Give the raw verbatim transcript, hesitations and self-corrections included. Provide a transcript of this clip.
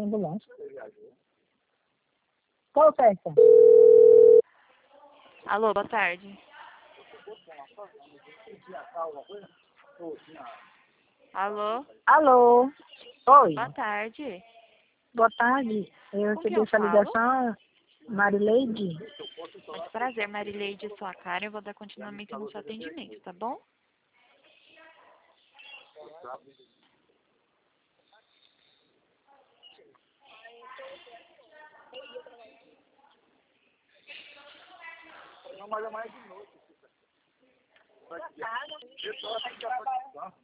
ambulância. Qual festa? Alô, boa tarde. Alô? Alô? Oi. Boa tarde. Boa tarde. Eu Com quem recebi eu essa falo? ligação, Marileide. Muito prazer, Marileide, sua cara. Eu vou dar continuamento no seu atendimento, tá bom? Não, mas é mais de noite. Boa tarde.